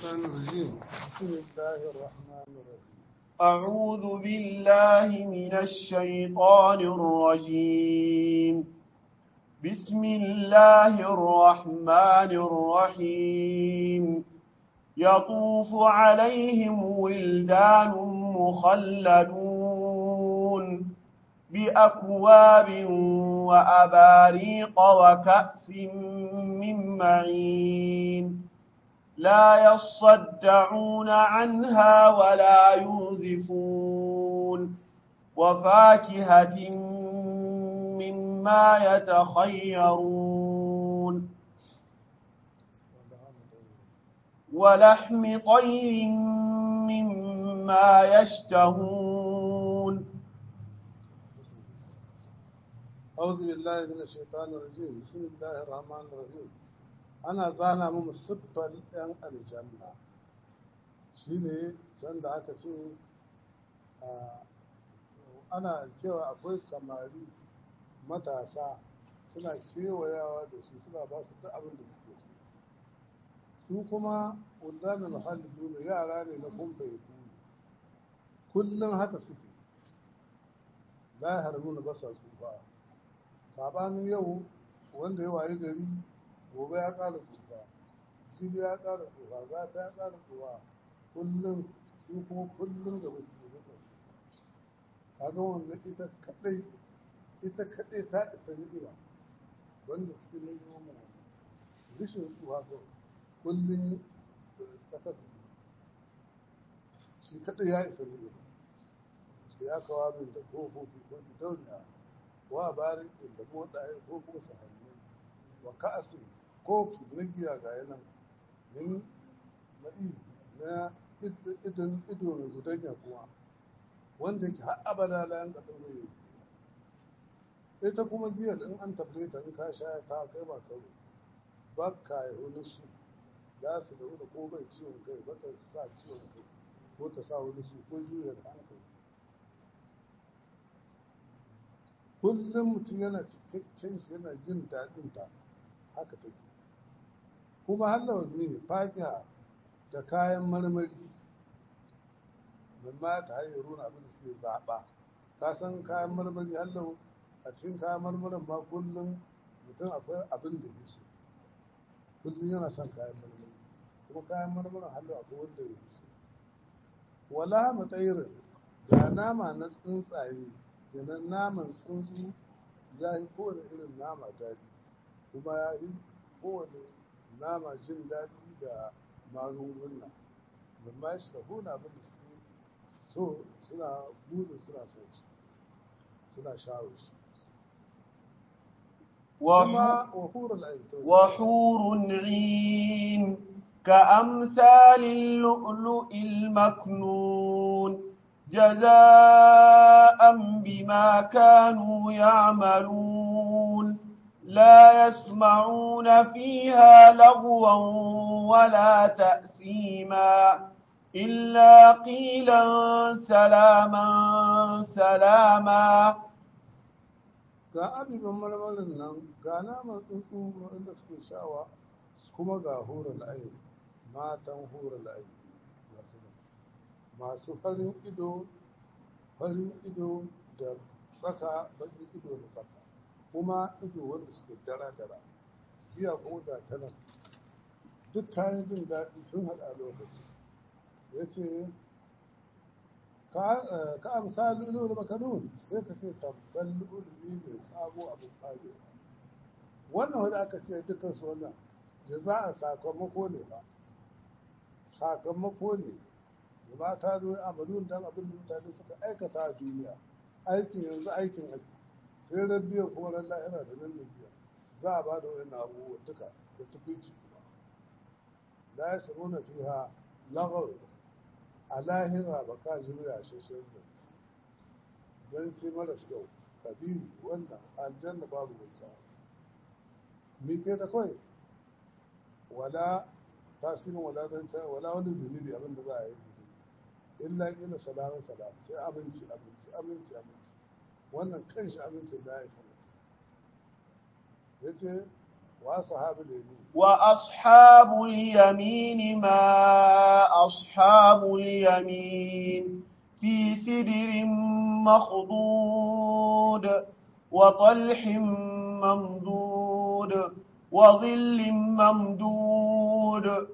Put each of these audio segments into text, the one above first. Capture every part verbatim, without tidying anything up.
الشيطان الرجيم بسم الله الرحمن الرحيم أعوذ بالله من الشيطان الرجيم بسم الله الرحمن الرحيم يطوف عليهم ولدان مخلدون بأكواب وأباريق وكأس من معين لا يصدعون عنها ولا ينزفون وفاكهة مما يتخيرون ولحم طير مما يشتهون. أعوذ بالله من الشيطان الرجيم بسم الله الرحمن الرحيم ana zana mu siffar ‘yan aljanna shi ne can da aka ce ana cewa akwai samari matasa suna kewayawa da su suna ba su duk abin da suke so su kuma ƙundanin halittu ne yara ne na kumfa ya kuni kullum haka suke la harbu na basa tsufa sabanin yau wanda ya waye gari gobe ya ƙara tsufa jibi ya ƙara tsufa gata ya ƙara tsufa kullum su kuma kullum da wasu ne masa kaga wannan ita kaɗai ita kaɗai ta isa ni'ima wanda cikin ni'ima mu wannan rishin tsufa ko kullum tsaka su shi kaɗai ya isa ni'ima ya kawo min da kofofi ko gidauniya wa bari da moɗaye ko kuma sahannai wa ka'asi kofi na giya ga yanan min na'i na idon ido mai gudanya kuma wanda yake har abada layan kasar mai yake ita kuma giya in an tabbata ta in ka sha ta kai ba karo ba ka yi wani su za su da wani ko bai ciwon kai ba ta sa ciwon kai ko ta sa wani su ko juya da hankali kullum mutum yana cikakken shi yana jin daɗin ta haka take kuma hallar ne fakiha da kayan marmari mamma ta hanyar runa abin da suke zaɓa ka san kayan marmari hallar a cikin kayan marmarin ma kullum mutum akwai abin da ya so kullum yana son kayan marmari kuma kayan marmarin hallar akwai wanda ya so wala matsayirin ga nama na tsuntsaye kenan naman tsuntsu ya yi kowane irin nama daɗi kuma ya yi kowane nama jin daɗi da magunguna amma shi da huna abin da suke so suna buɗe suna so shi suna shawo shi وحور عين كأمثال اللؤلؤ المكنون جزاء بما كانوا يعملون لا يسمعون فيها لغوا ولا تأثيما إلا قيلا سلاما سلاما. ga abubuwan marmarin nan ga naman tsuntsu inda suke sha'awa kuma ga horar ayi matan horar ayi masu farin ido farin ido da tsaka bakin ido da tsaka kuma ido wanda suke dara-dara biya kuma ga ta nan duk kayan jin daɗi sun haɗa lokaci ya ce ka amsa lulu da makanun sai ka ce tabban lulu ne sabo abin fare wannan wanda aka ce dukkan su wannan jaza a sakamako ne ba sakamako ne da ba ka zo amalun dan abin da mutane suka aikata a duniya aikin yanzu aikin aiki sai rabbiya kuma ran lahira da nan biya za a ba da wani abubuwa duka da tukuici kuma la ya samu na fiha lagaw a lahira ba ka ji ya shashen zance zance maras kyau kabiri wannan aljanna babu zance mi ke da kawai wala tasirin wala zance wala wani zunubi abin da za a yi zunubi illa kila salama salama sai abinci abinci abinci abinci wannan kan shi abincin da ya yi sama ya ce wa ashabul yamin wa ashabul yamin ma أصحاب اليمين في سدر مخضود وطلح ممدود وظل ممدود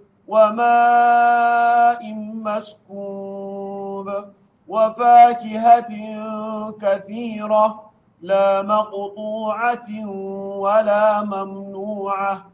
وماء مسكوب وفاكهة كثيرة لا مقطوعة ولا ممنوعة.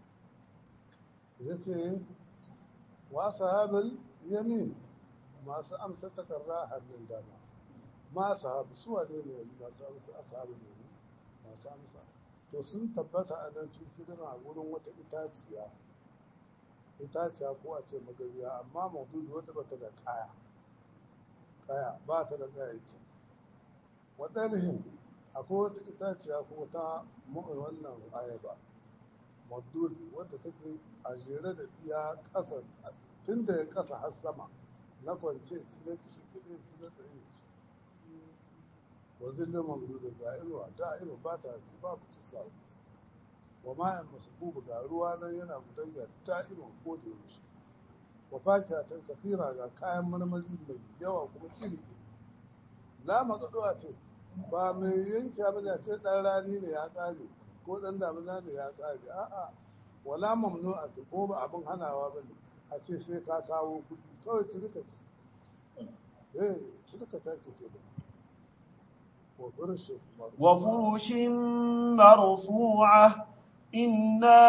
وأصحاب اليمين ما سأمس تكراها من دانا ما صحاب سوى دين ما سأمس أصحاب اليمين ما سأمس to sun tabbata a nan fi sidira a wurin wata itaciya itaciya ko a ce magaziya amma maududu wadda ba ta da kaya kaya ba ta da kaya ce waɗannan akwai wata itaciya ko ta wannan ayaba maududu wadda take a jere da iya ƙasa tun da ya ƙasa har sama na kwance tun shi kiɗe tun da tsaye ce wazin da maududu ga inuwa da inuwa ba ta ci babu ci sa wa ma'an masu ga ruwa nan yana gudanya da'iman ko da yaushe wa fakiyatan kafira ga kayan marmari mai yawa kuma iri iri la maqdu'a ce ba mai yanke abin da ce dan rani ne ya kare ko dan damina ne ya kare a'a wala mamnu'a ce ko ba abin hanawa bane a ce sai ka kawo kuɗi kawai ci rika ci eh ci rika ta ke ce ba wa furush wa furushin marfu'a إنا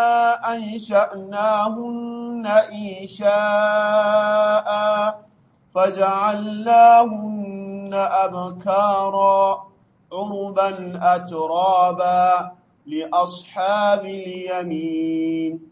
أنشأناهن إنشاء فجعلناهن أبكارا عربا أترابا لأصحاب اليمين.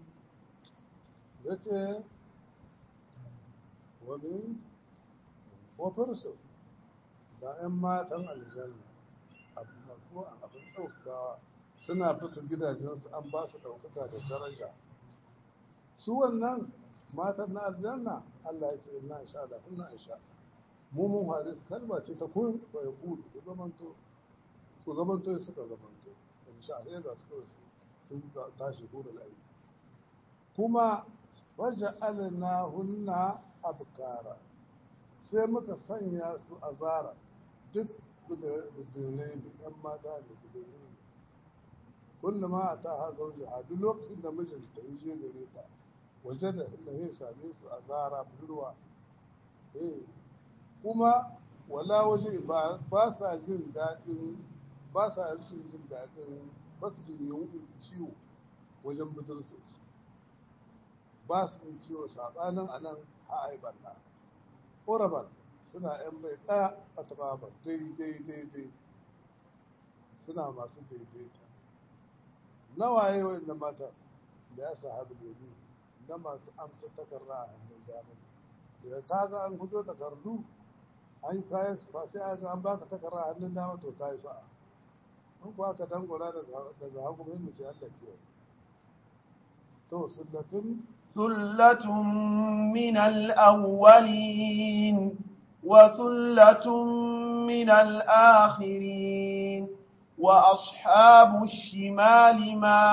ومن وفرس دائما تن الجنة أبو مرفوع أبو الأوفى suna fasa gidajensu an ba su ɗaukaka da daraja su wannan matan na aljanna Allah ya ce ina insha Allah ina insha mu mun haris kalma ce ta kun fa yaqulu ku zamanto ku zamanto suka zamanto insha Allah ga su sun tashi hurul ayi kuma waja'alna hunna abkara sai muka sanya su azara duk budurai ne ɗan mata ne budurai ne kullum ma ta ha zauji a duk lokacin da mijinta ya je gare ta waje da inda ya same su a zara budurwa eh kuma wala waje ba sa jin daɗin ba sa rashin jin daɗin ba su jin yunƙin ciwo wajen budursa su ba su jin ciwo saɓanin a nan ha'aibar na ƙorabar suna yan bai ɗaya a turaba daidai daidai suna masu daidaita nawaye wa'inda mata da ya sahabi lemi na masu amsa takarra a hannun dama ne daga kaga an fito takardu an yi kayan ba sai aka an baka takarra a hannun dama to kayi sa'a in kuwa ka dangura daga hagu mai mace Allah ke to sullatun sullatun min al-awwalin wa sullatun min al-akhirin وأصحاب الشمال ما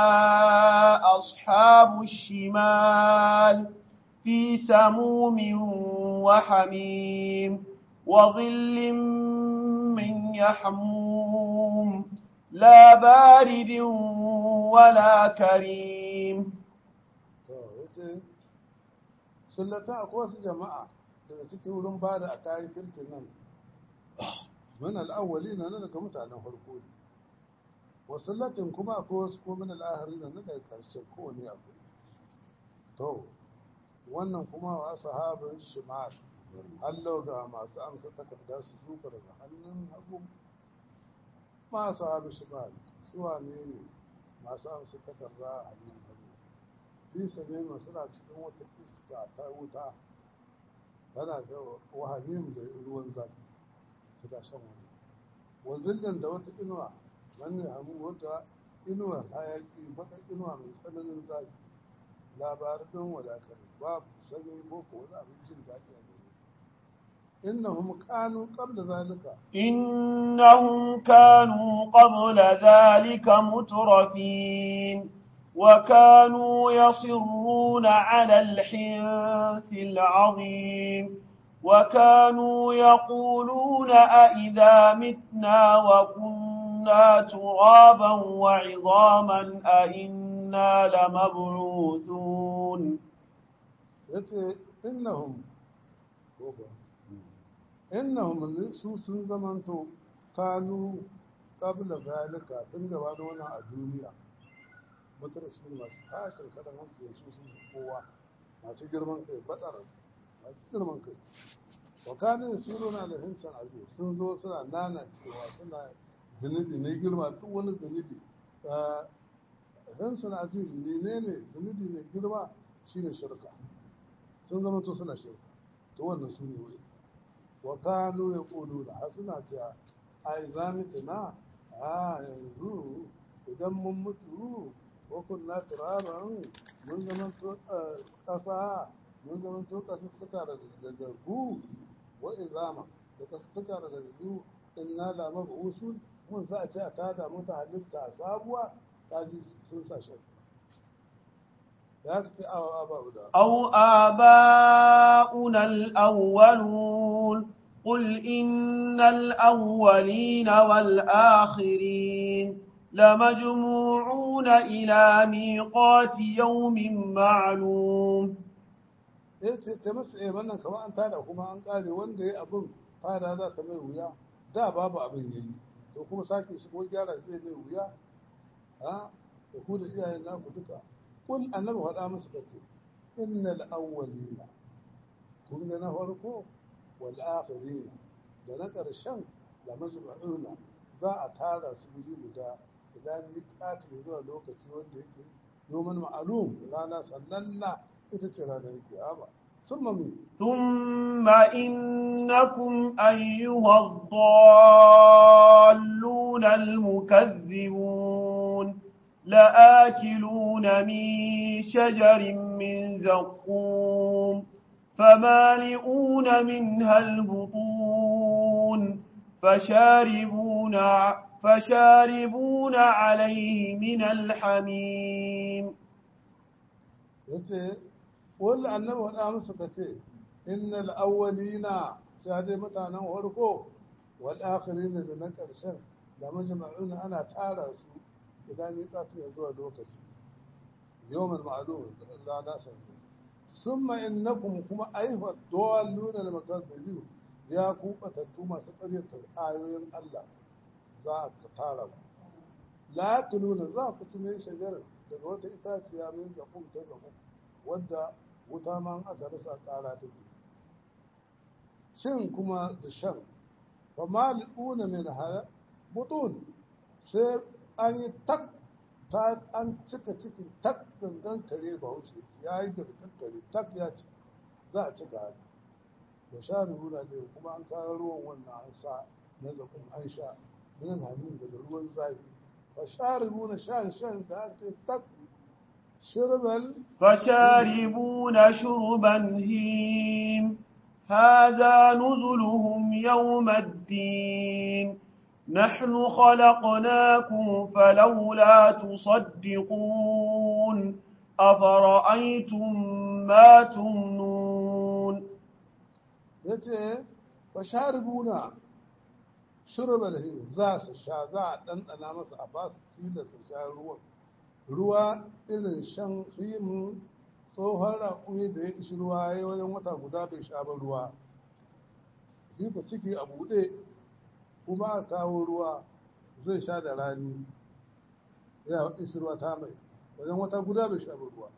أصحاب الشمال في سموم وحميم وظل من يحموم لا بارد ولا كريم. سلطة أقواس جماعة daga cikin wurin ba da a kayan kirkin nan min al'awwali na nan daga mutanen farko ne wasu latin kuma akwai wasu ko min al'ahari na nan daga ƙarshen kowane akwai to wannan kuma wa sahabin shimar hallo ga masu amsa takarda su duka daga hannun hagu ma sahabin shimar suwa ne ne masu amsa takarda a hannun hagu fi same masu na cikin wata iska ta wuta tana da wahamim da ruwan zafi su da shan wani wanzillin da wata inuwa wani hamu wata inuwa hayaki baka inuwa mai tsananin zafi labarin wadakar babu sanyi ko ko wani abin jin daɗi a gare innahum kanu qabla zalika innahum kanu qabla zalika mutrafin وكانوا يصرون على الحنث العظيم وكانوا يقولون أئذا متنا وكنا ترابا وعظاما أئنا لمبعوثون إنهم إنهم سوس زمنتو كانوا قبل ذلك تنجبانونا الدنيا مترسين ما سحاشر كذا هم سوس قوة ما سجر من كي بدر ما سجر من كي وكانوا يسيرون على الإنسان عزيز سنزو سنة نانا تشيوا سنة زنبي ميجر ما تقول زنبي الإنسان عزيز منين زنبي ميجر ما شين الشركة سنزو سنة شركة تقول نسوني وين وكانوا يقولون حسنا جاء أي زامتنا آه ينزو إذا ممتو وكنا ترابا من زمن قصا من زمن قصا سكر دجاجو وإزاما سكر دجاجو إنا لا مبعوثون من سأتي أتادا متعلق تأصابوا تاجي سنسا شك أو آباؤنا أو آباؤنا الأولون قل إن الأولين والآخرين لمجموعون إلى ميقات يوم معلوم ta masu iya wannan kama an tada kuma an kare wanda ya abin tada za ta mai wuya da babu abin yayi to kuma sake shi ko gyara zai mai wuya ha da ku da iyayen naku duka kun annabi faɗa musu kace innal awwalina kun ga na farko wal akhirina da na ƙarshen la majma'una za a tara su guri guda idan miƙati zuwa lokaci wanda yake yoman ma'alum rana sananna ita ce ranar kiyama summa min thumma innakum ayyuha ad-dallun al-mukaththibun la'akiluna min shajarin min zaqqum famali'una minha al-butun فشاربون فشاربون عليه من الحميم yace walla annabi wada musu kace innal awwalina sai dai mutanen farko wal akhirin da na karshen da majma'una ana tara su idan ya kafi zuwa lokaci yawmal ma'lum Allah na san summa innakum kuma ayfa dawalluna lil makazzibin ya ku batattu masu ƙaryatar ayoyin Allah za ka tara ku la tuluna za ku ci min shajarar daga wata itaciya min zakum ta zakum wadda wuta ma aka rasa ƙara take shin kuma da shan fa mal'una min hal butun sai an yi tak ta an cika cikin tak gangan kare ba wuce ya yi gangan kare tak ya ci za a cika hannu da sha rubuna ne kuma an kawo ruwan wannan an sa na zakun an sha min hamim daga ruwan zafi fa sha rubuna shan shan da ake tak shirbal فشاربون شربا هيم هذا نزلهم يوم الدين نحن خلقناكم فلولا تصدقون أفرأيتم ما تمنون yace fa sharibuna shurbal hin za su sha za a ɗanɗana masa a ba su tilasta sha ruwan ruwa irin shan himin tsohon raƙumi da ya ishi ruwa ya yi wajen wata guda bai sha ba ruwa shi ku ciki a buɗe kuma a kawo ruwa zai sha da rani ya ishi ruwa ta mai wajen wata guda bai sha ba ruwa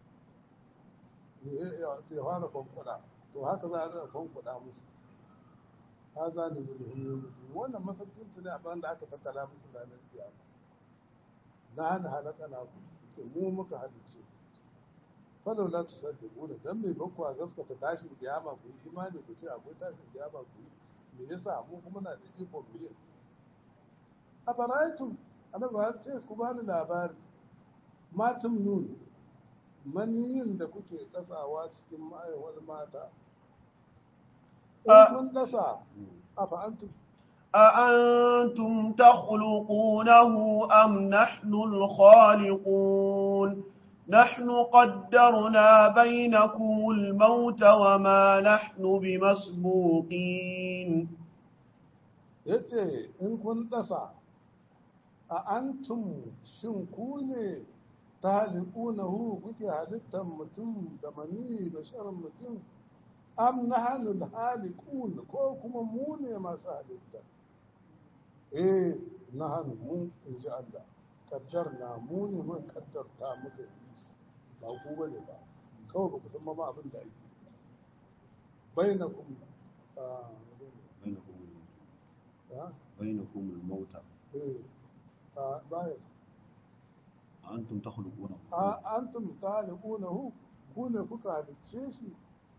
ya fara kwankwada to haka za a daga kwankwada musu ha za ni zai hulun mutum wannan masarkinsu ne abin da aka tattala musu ranar kiyama na hana halaka na ku ce mu muka halice falau la tu saddiqu da dan mai bakku a gaskata tashin kiyama ku yi imani ku ce akwai tashin kiyama ku yi me yasa mu kuma na da iko mu yi afaraitum annabi har ce ku bani labari matum nun maniyin da kuke dasawa cikin ma'aiwar mata in kun dasa afa antum أأنتم تخلقونه أم نحن الخالقون نحن قدرنا بينكم الموت وما نحن بمسبوقين. yace in kun dasa a antum shin ku ne taliqunahu kuke halittar mutum da mani basharin mutum am nahanul haliqun ko kuma mu ne masu halitta eh nahanu mu in ji Allah kaddarna mu ne mun kaddarta muka yi shi ba ku bane ba kawai ba ku san ma abin da ake bainakum بينكم ha بينكم الموت eh ta bayan أأنتم تخلقونه a antum taliqunahu ku ne kuka halicce shi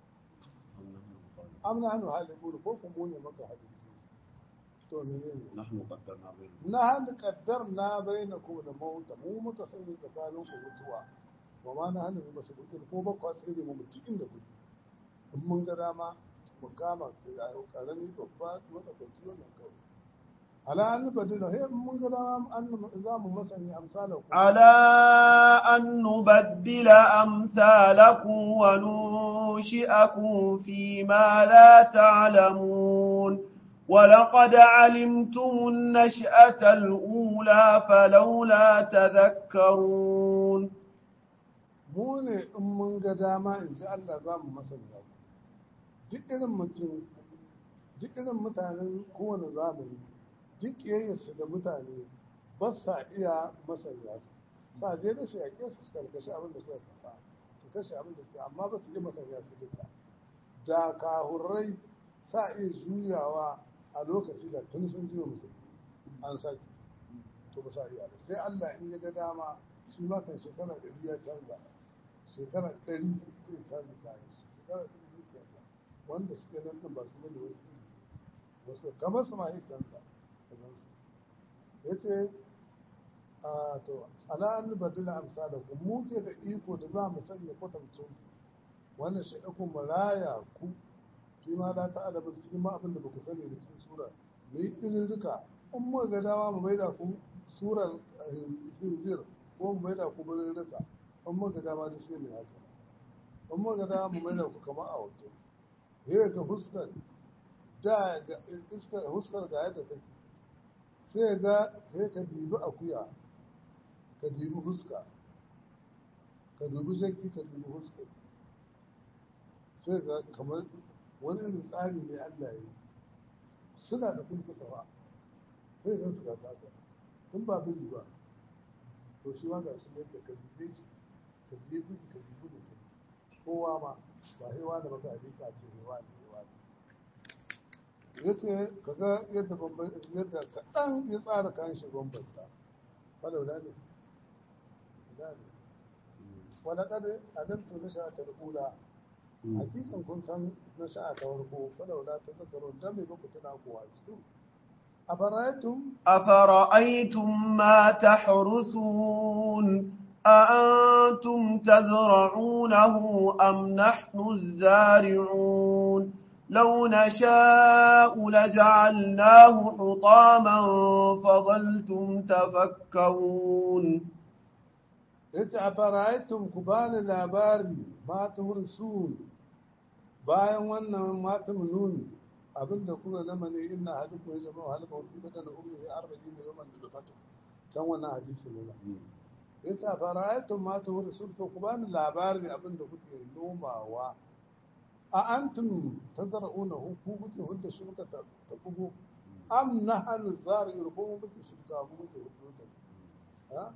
أم نحن الخالقون am nahnu haliqun ko kuma mu ne muka halicce shi to menene نحن قدرنا بينكم na hannu kaddarna bainakum da mauta mu muka sanya tsakanin ku mutuwa wa ma na hannu ba su kuɗi ko ba kwa tsere mu mutu inda kuɗi in mun ga dama mu kama karami babba matsakaici wannan kawai ala an badila he in mun ga dama an za mu masanya amsalan ku على أن نبدل أمثالكم وننشئكم فيما لا تعلمون ولقد علمتم النشأة الأولى فلولا تذكرون. mu ne in mun ga dama in ji Allah za mu masanya ku duk irin mutum duk irin mutanen kowane zamani duk ƙiyayyarsu da mutane ba sa iya masanya su sa je da su yaƙe su su karkashi abin da suka kasa su kashe abin da suke amma ba su iya masanya su duka da kahurrai sa iya juyawa a lokaci da tun sun jiwa musulmi an sake to ba sa iya ba sai Allah in ya ga dama shi ma kan shekara ɗari ya canza shekara ɗari sai canza kayan shi shekara ɗari zai canza wanda suke nan ɗin ba su bane wasu ne wasu kamar su ma ya canza ka gansu ya ce a to ala an badila amsala ku mu ke da iko da za mu sanya kwatancin wannan shi ɗauko maraya ku shi ma la ta alabar cikin ma abin da ba ku sani da cikin sura mu yi irin duka in mu ga dama mu maida ku surar hinzir ko mu maida ku birin duka in mu ga dama da sai mu haka in mu ga dama mu maida ku kamar a wato he ga huskar da ga iskar huskar ga yadda take sai ga he ka dibi akuya ka dibi huska ka dubi shakki ka dibi huska sai ga kamar wani irin tsari ne Allah ya yi suna da kulkusa ba sai gan su ga saka tun ba biri ba to shi ma ga shi yadda ka dibe shi ka dibe biri ka dibe mutum kowa ma ba hewa da baka alika ce hewa ne hewa ne yace kaga yadda bamban yadda kaɗan ya tsara kayan shi bambanta walaula ne ina ne wala kada adamtu nasha'atul ula hakikan kun san nasha'a ta farko walaula ta zakaro dan me ba ku tuna ku wasu afara'aytum أفرأيتم ما تحرثون أأنتم تزرعونه أم نحن الزارعون لو نشاء لجعلناه حطاما فظلتم تفكرون. yace a fara'aitun ku bani labari ma tuhursun bayan wannan matum nuni abinda kuka zama ne inna hadukun ya zama halika wani bada na umri ya arba'in da yawan da fata can wannan hadisi ne nan yace a fara'aitun ma tuhursun to ku bani labari abinda kuke nomawa a antum tazra'una ku kuke hudda shuka ta bugu am nahnu zari'un ko mu kuke shuka mu kuke hudda ha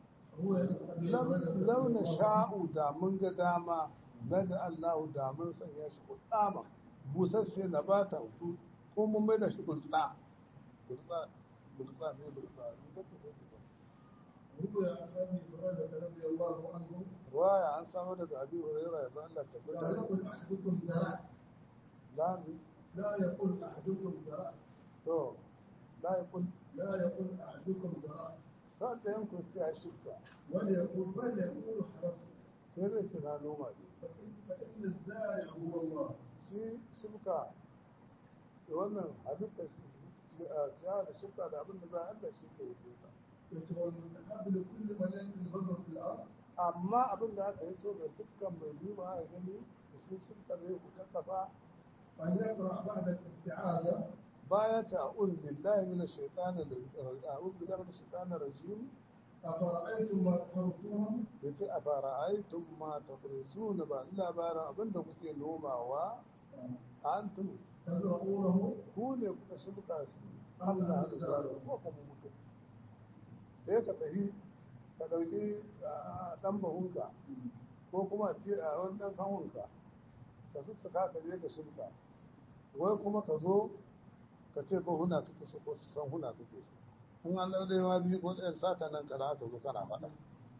lau na sha'u da mun ga dama laja Allahu da mun sanya shi kudama busasshe na ba ta hudu ko mun mai da shi burtsa burtsa burtsa ne burtsa ne ba ta da ba ruya annabi Hurairah radiyallahu anhu ruwaya an samu daga Abi Hurairah ya Allah tabbata la yaqul ahadukum zara la ni la yaqul ahadukum zara to la yaqul la yaqul ahadukum zara sai da yanku ce a shirka wala yaqul bal yaqul haras sai dai ce na noma ne fa inna az-zari' huwa Allah shi shirka wannan halitta shi ciyawa da shirka da abin da za a Allah shi ke hukunta والمستحب لكل من يلقي البصر في الأرض amma abin da aka yi so ga dukkan mai duba ya gani da sun shirka zai hukunta kasa أن يقرأ بعد الاستعاذة baya ta a'udhu billahi minash shaitani a'udhu billahi minash shaitani rajim أفرأيتم ما تحرثون yace a fara'aytum ma tafrisuna ba labarin abin da kuke nomawa antum تزرعونه ku ne kuka shirka su Allah da zaro ko kuma mutum sai ka tafi ka ɗauki ɗan bahunka ko kuma a wani ɗan sahunka ka sussuka ka je ka shirka wai kuma ka zo ka ce bahuna kake so ko san huna kake so in an ɗaure ma biyu ko ɗayan sata nan kana aka zo kana faɗa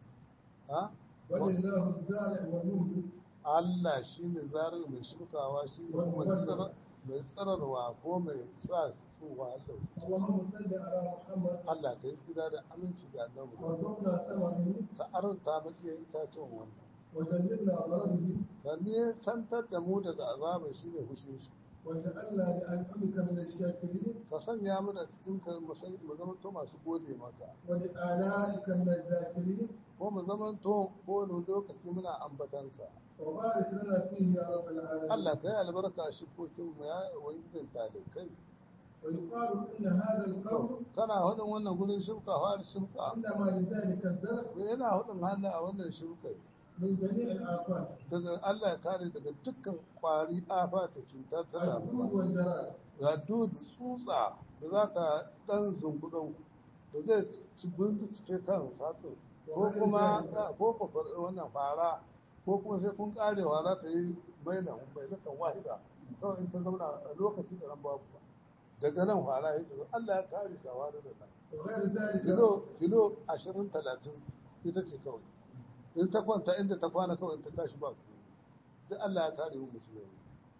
ha ولله الزارع والمنبت Allah shi ne zarar mai shukawa shi ne kuma mai tsararwa ko mai sa su wa Allah su ci اللهم صل على محمد Allah ka yi tsira da aminci ga annabi وارزقنا ثمره ka arzuta makiyar itatuwan wannan وجنبنا ضرره da ne santar da mu daga azabar shi ne hushin shi وجعلنا لأنعمك من الشاكرين ka sanya mu da cikin ka mu sai- mu zama to masu gode maka ولآلائك من الذاكرين ko mu zama to ko wani lokaci muna ambatanka وبارك لنا فيه يا رب العالمين Allah ka yi albarka a shikokin mu ya ubangijin talikai ويقال إن هذا القول kana hudun wannan gurin shirka har shirka إنما لذلك الزرع yana hudun hannu a wannan shirkai من جميع الآفات daga Allah ya kare daga dukkan kwari afa ta cutar ta الجود damuwa والجراد ga dudu tsutsa da za ta dan zungudan da zai ci bincike kan satsin ko kuma ko ko wannan fara ko kuma sai kun kare wara ta yi mailan mailatan wahida kawai in ta zauna a lokaci da ran babu ba daga nan fara ya zo Allah ya kare shawara da nan وغير ذلك kilo kilo ashirin talatin ita ce kawai in ta kwanta inda ta kwana kawai in ta tashi ba ku duk Allah ya kare mu musulmi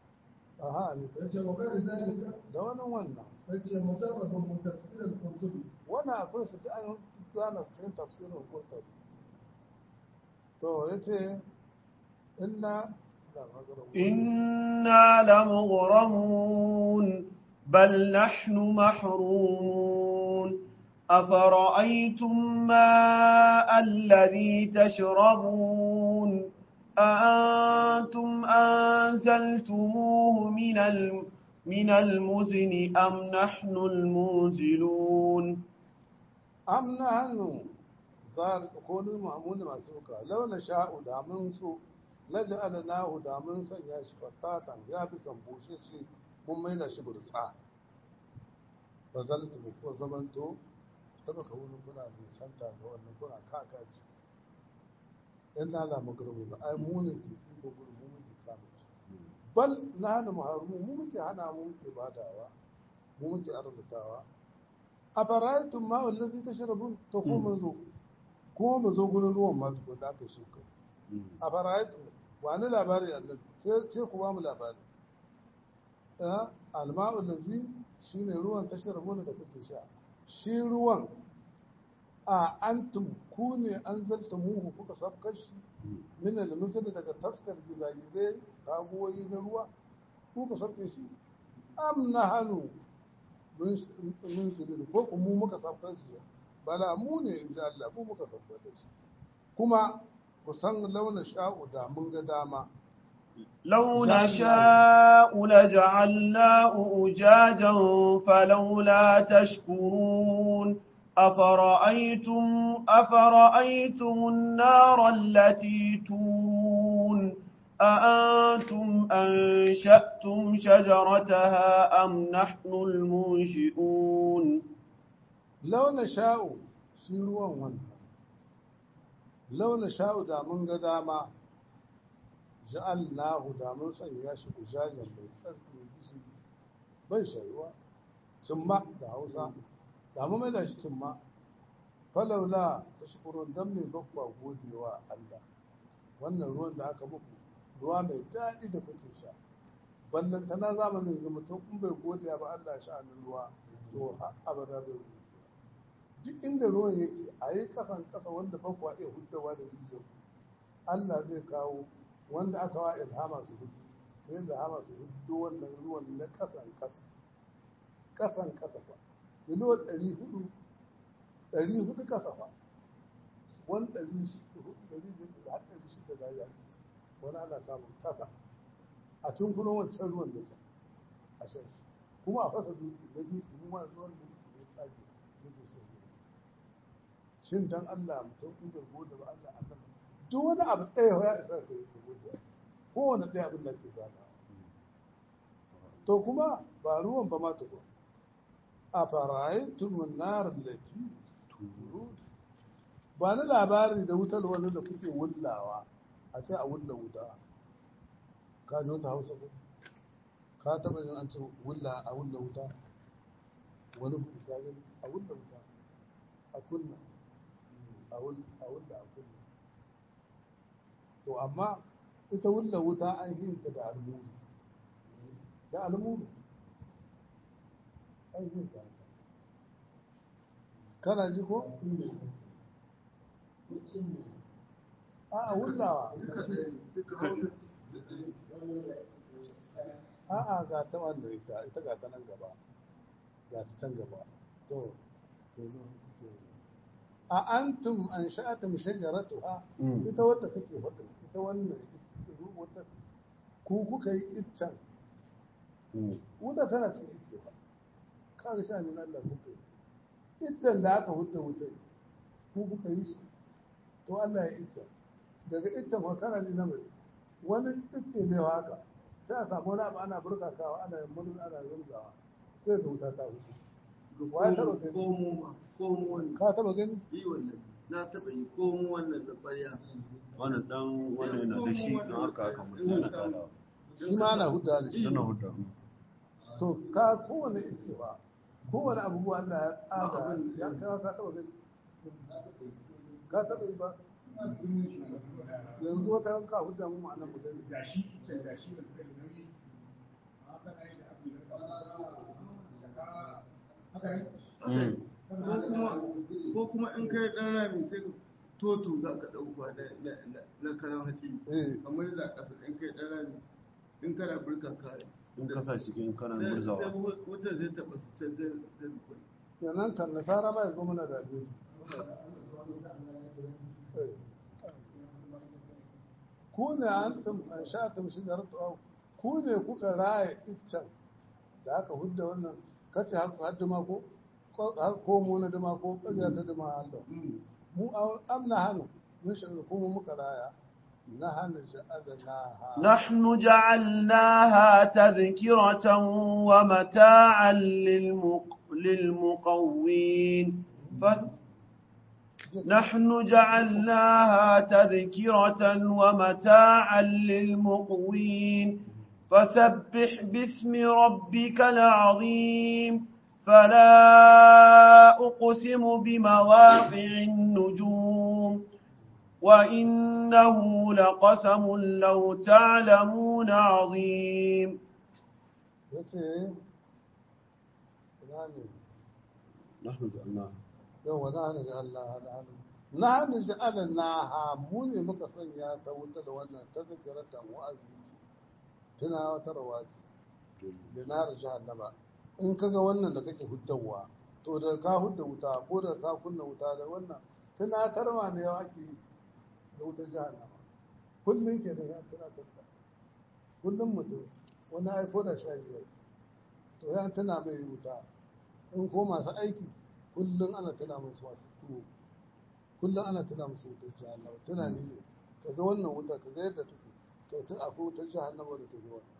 aha ne yace وغير ذلك da wannan wannan yace مجرد من تفسير القرطبي wannan akwai su duk an zana cikin tafsirin Qurtubi to yace inna la magana إنا لمغرمون بل نحن محرومون أفرأيتم ماء الذي تشربون أأنتم أنزلتموه من الم من المزن أم نحن المنزلون am nahnu zar ko ni ma'muni masu ka law na sha'u da mun so laja'alnahu da mun sanya shi fatatan ya bi sambushe shi mun maida shi burtsa bazaltu ko zamanto taba ka wurin kuna ne santa ga wannan kuna kakaci inna la magrubu ai mu ne ke iko gurin mu muke kama shi bal nahnu muharmu mu muke hana mu muke badawa mu muke arzutawa a fara'aitun ma'ul lazi ta shirabun ta ko mun zo ko mu zo gurin ruwan ma tukun da aka shi kai a fara'aitun wani labari annabi ce ku ba mu labari alma'ul lazi shine ruwan ta shirabun da kuke sha shi ruwan a antum ku ne an zalta muhu kuka sabkar shi min al-misl daga taskar gizagizai tagoyi na ruwa kuka sabke shi am nahanu mun sirin ko kuma mu muka sabbar shi bala mu ne insha Allah mu muka sabbar da shi kuma ku san launa sha'u da mun ga dama لو نشاء لجعلناه أجاجا فلولا تشكرون أفرأيتم أفرأيتم النار التي تورون أأنتم أنشأتم شجرتها أم نحن المنشئون launa sha'u shi ruwan wannan launa sha'u da mun ga dama ja'alnahu da mun sanya shi ujajan mai tsarki mai gishiri bai shayuwa cimma da hausa da mu mai da shi cimma falaula ta shukurun don mai bakwa godewa Allah wannan ruwan da aka muku ruwa mai daɗi da kuke sha ballantana zamanin yanzu mutum in bai godiya ba Allah sha'anin ruwa to abada bai ruwa duk inda ruwan yake a yi ƙasan ƙasa wanda bakwa iya huddawa da rijiyar Allah zai kawo wanda aka wa ilhama su hudu sai ilhama su hudu wannan ruwan na ƙasan ƙasa ƙasan ƙasa ba kilo ɗari hudu ɗari hudu kasafa wani ɗari hudu ɗari biyar da har ɗari shida da ya ce wani ana samun kasa a cikin kuma wancan ruwan da can a shan shi kuma a fasa dutse na dutse mu ma zuwan dutse ne tsage dutse shi ne shin dan Allah mutum in bai gode ba Allah a kan duk wani abu ɗaya ya isa ka yi gode kowane ɗaya abin da ke zana to kuma ba ruwan ba ma tukun a farayi tumun narar lati turu ba na labari da wutar wani da kuke wullawa a ce a wulla wuta ka ji wata hausa ko ka taɓa yin an ce wulla a wulla wuta wani kuɗi ka gani a wulla wuta a kunna a wulla a kunna to amma ita wulla wuta an hinta da almuru da almuru an hinta haka kana ji ko? a wullawa a'a ga ta wanda ita ita ga ta nan gaba ga ta can gaba to to a antum an sha'atum shajaratuha ita wadda kake faɗin ita wannan wata ku kuka yi iccen wuta tana cin icce ba kaga sha ne Allah kuka yi iccen da aka hutta wuta ku kuka yi shi to Allah ya iccen daga iccen fa kana ji na mai wani icce ne haka sai a samu wani abu ana burkakawa ana yin murna ana yungawa sai ga wuta ta hutu wa taba gani ka taba gani yi wannan na taba yi komo wannan da ƙwarya wannan dan wannan yana da shi don haka aka mutu na kalawa shi ma ana hudda da shi suna hudda to ka kowane ice ba kowane abubuwa Allah ya tsada ya kai ka taba gani ka taba yi ba yanzu wata ranka hudda mu ma'anar mu gani gashi sai gashi da kai nauyi haka ne da abu da ko kuma in kai dan rami sai toto za ka ɗauka na karan hatsi kamar da ƙasa in kai dan rami in kana burka kare in kasa shi in kana murzawa sai wutar zai taɓa su can zai zai kenan kan nasara ba ya zo mana da abin ku ne antum an sha'atum shijaratu ku ne kuka raya iccen da aka hudda wannan kace har duma ko ko mu na duma ko ƙarya ta duma Allah mu amna hanu mun shirin kuma muka raya nahnu ja'alnaha nahnu ja'alnaha tadhkiratan wa mata'an lil muqawwin نحن جعلناها تذكرة ومتاعا للمقوين فسبح باسم ربك العظيم فلا أقسم بمواقع النجوم وإنه لقسم لو تعلمون عظيم نحن جعلناها yau na hana ji Allah da hannu na hana ji Allah na ha mu ne muka sanya ta wuta da wannan ta zikiratan wa'azi ce tunawatarwa ce da na rashi annaba in ka ga wannan da kake huddawa to da ka hudda wuta ko da ka kunna wuta da wannan tunatarwa ne yawa ake yi da wutar jahannama kullum ke da ya tunatarwa kullum mutum wani aiko da shayi to ya tuna mai wuta in ko masu aiki kullum ana tuna musu masu tuwo kullum ana tuna musu wutar jahannama tunani ne ka ga wannan wuta ka ga yadda take kai tun akwai wutar jahannama da take wannan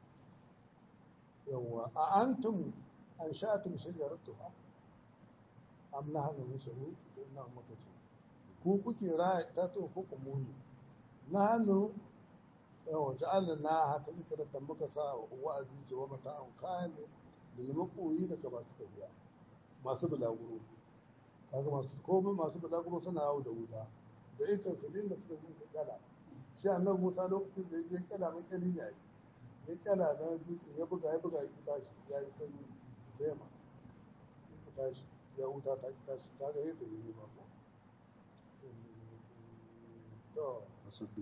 yawwa a antum an sha'atum shajaratuha am nahnu nashru to ina maka ce ku kuke raya itatuwa ko kuma ne nahnu yawwa ja'alna hata zikratan muka sa wa'azi ce wa mata'an kayan lil maquyi daga masu tafiya masu bulaguro kaga masu komai masu bulaguro suna yawo da wuta da ita su dinga suka yi da kala shi annabi Musa lokacin da ya kala mai kali ne ya kala na dutse ya buga ya buga ya tashi ya yi sanyi lema ya tashi ya wuta ta tashi kaga yadda ya ne ba ko to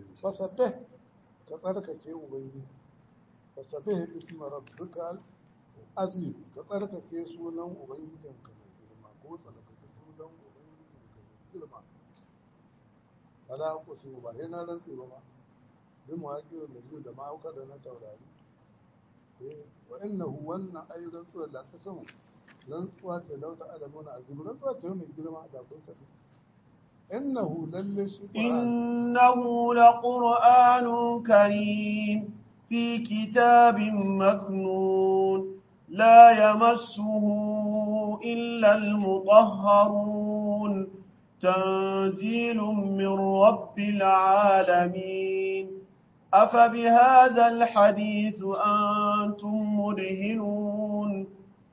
fasabbih ka tsarkake ubangiji fasabbih bismi rabbikal azim ka tsarkake sunan ubangijinka mai girma ko tsarkake sunan ubangijinka mai girma wala kusu ba sai na rantsi ba ba bi mawaƙi da zuwa da ma'auka da na taurari eh wa innahu wannan ayi rantsuwar da ta samu rantsuwa ce lauta alamuna azim rantsuwa ce mai girma da kun sani innahu lalle shi innahu laqur'anun karim fi kitabin maknun لا يمسه إلا المطهرون تنزيل من رب العالمين أفبهذا الحديث أنتم مدهنون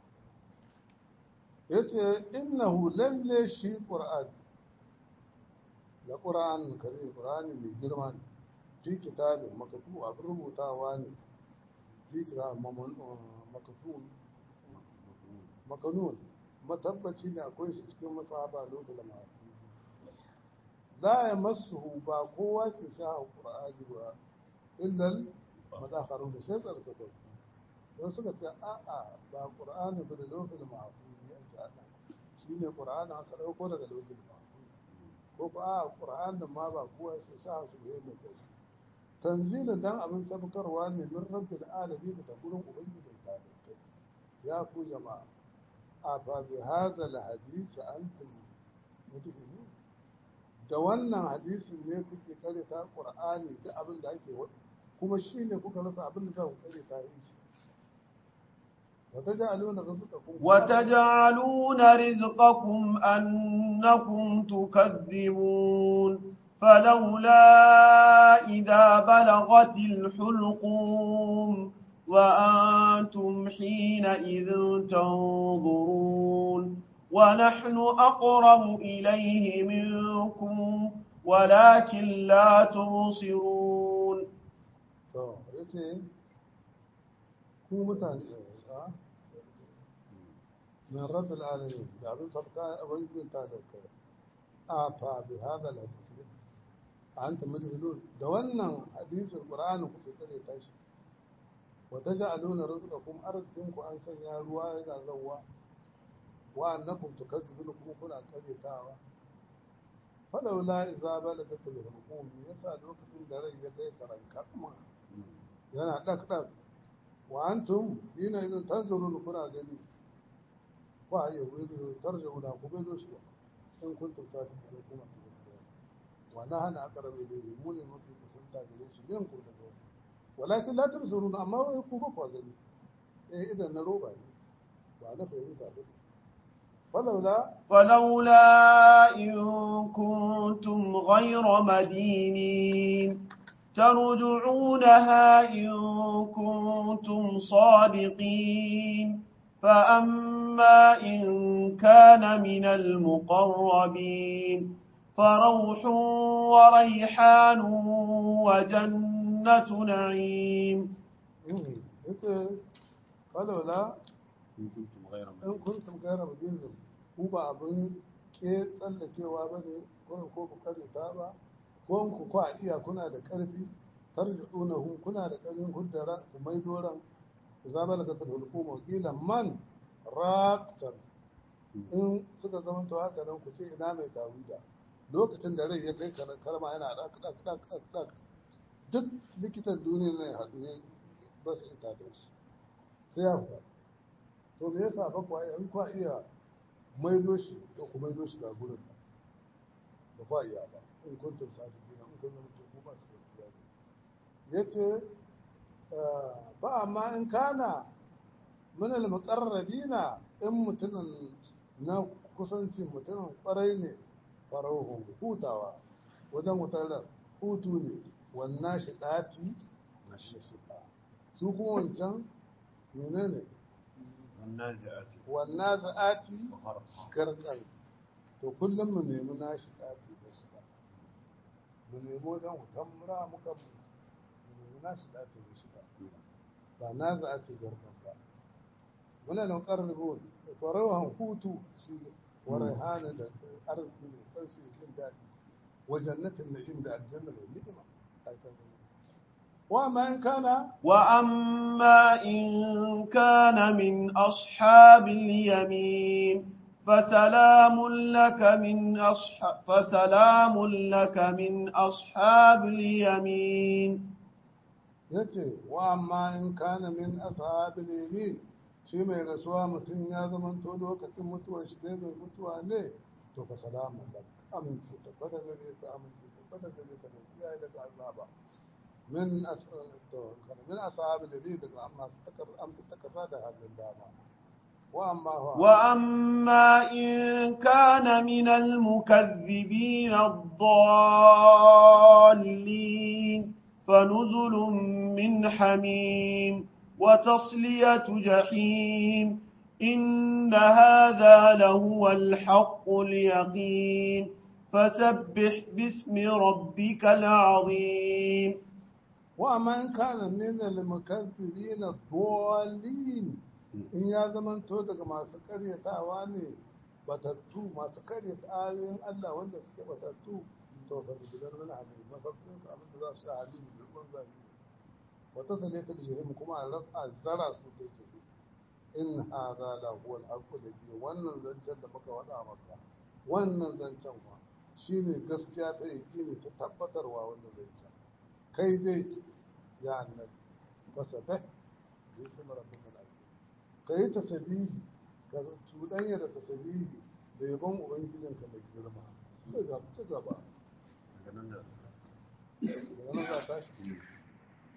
yace innahu lalle shi qur'an da qur'an karim qur'ani mai girma ne fi kitabin makatu abin rubutawa ne fi kitabin makatun makanun matabbaci ne akwai shi cikin masaba lokacin da mahaifin la ya masu ba kowa ke sha qur'ani ba illal madakharu da sai tsarkaka don suka ce a'a ba qur'ani ba da lokacin mahaifin ake hada shine qur'ani aka dauko daga lokacin mahaifin ko ba a qur'an da ma ba kowa ke sha su da yadda sai tanzilin dan abin sabkarwa ne min rabbil alamin da gurin ubangijin talibai ya ku jama'a a fa bi hadha al hadith antum mudhinu da wannan hadisin ne kuke karanta qur'ani da abin da ake wadi kuma shine kuka rasa abin da za ku karanta shi وتجعلون رزقكم وتجعلون رزقكم أنكم تكذبون فلولا إذا بلغت الحلقوم وأنتم حينئذ تنظرون ونحن أقرب إليه منكم ولكن لا تبصرون من رب العالمين دعوة صفقاء أبنجين تالك آفا بهذا الحديث أنتم مدهنون دولنا حديث القرآن في كذا تاشي وتجعلون رزقكم أرزقكم أن سياروا إلى زوا وأنكم تكذبون كنا كذا تاوا فلولا إذا بلغت الحلقوم يسأل وقت دري يديك رنكما yana ɗak-ɗak wa antum yana idan tanzurun kuna gani ba a iya wani tarjauna ku bai zo shi ba in kun tafsa ta kira kuma su gaskiya wa na hana aka rabe da yi mu ne mafi kusanta gare shi biyan ku daga wani walakin la tabsuruna amma wai ku ba ku gani eh idan na roba ne ba na fahimta ba ne فلولا فلولا إن كنتم غير مدينين ترجعونها إن كنتم صادقين فأما إن كان من المقربين فروح وريحان وجنة نعيم فلولا إن كنتم غير مدينين ku ba abin ke tsallakewa ba ne kuma ko ku kare ta ba ko ku kwa iya kuna da ƙarfi tarji'unahu kuna da ƙarfin huddara ku mai doran idza balagatul hulqum qila man raqtan in suka zama to haka nan ku ce ina mai tawida lokacin da rai ya kai karma yana dak dak dak dak dak duk likitan duniya ne haɗu ba su ita da shi sai ya fita to me yasa ba ku in ku iya maido shi to ku maido shi ga gurin ba ku iya ba in kuntum sadiqina in kun zama to ku ba su gaskiya ne yace ba amma in kana min al muqarrabina in mutumin na kusancin mutumin kwarai ne farauhun hutawa wajen mutarar hutu ne wannan shi dati na shi shida su kuma wancan menene wannan za'ati garkan to kullum mu nemi nashi dati da shida mu nemi wajen hutan mura muka mu nemi nashi dati da shida ba na za'ati garkan ba muna nan qarrabun farauhan hutu shi wa raihana da arziki ne kansu jin daɗi wa jannatin na'im da aljanna mai ni'ima ai kan gani وأما إن كان وأما إن كان من أصحاب اليمين فسلام لك من أصحاب فسلام لك من أصحاب اليمين. yace wa amma in kana min ashabil yamin shi mai rasuwa mutum ya zama to lokacin mutuwar shi dai mai mutuwa ne to fa salamu lak amince tabbata gare ka amince tabbata gare ka da iyaye daga azaba min as to kana min ashabil yamin daga amma takar amsa takarra da hadin dama wa amma huwa وأما إن كان من المكذبين الضالين فنزل من حميم وتصلية جحيم إن هذا لهو الحق اليقين فسبح باسم ربك العظيم. وأما إن كان من المكذبين الضالين in ya zamanto daga masu karyatawa ne batattu masu karyata ayoyin Allah wanda suke batattu to fa da gidan wani hali masaukin su abin da za su sha halin da ruwan zahiri wata salatul jahim kuma a rasa zara su ta ce in hadha la huwa al-haqqu ladhi wannan zancen da muka wada maka wannan zancen wa shine gaskiya ta yaqini ta tabbatarwa wannan zancen kai dai ya annabi fasabah bismi rabbika ka yi tasabihi ka cuɗanya da tasabihi da yabon ubangijinka mai girma ci gaba daga nan da ta shi